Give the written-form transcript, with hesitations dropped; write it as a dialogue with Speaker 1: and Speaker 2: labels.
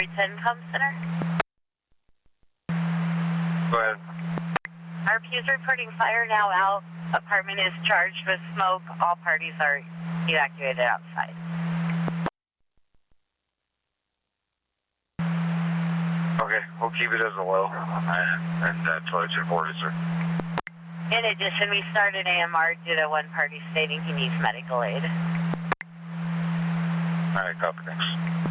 Speaker 1: 10 Com Center.
Speaker 2: Go ahead.
Speaker 1: RP is reporting fire now out. Apartment is charged with smoke. All parties are evacuated outside.
Speaker 2: Okay, we'll keep it as a low, and that's what it's reported, sir.
Speaker 1: In addition, we started AMR due to one party stating he needs medical aid.
Speaker 2: All right, copy, thanks.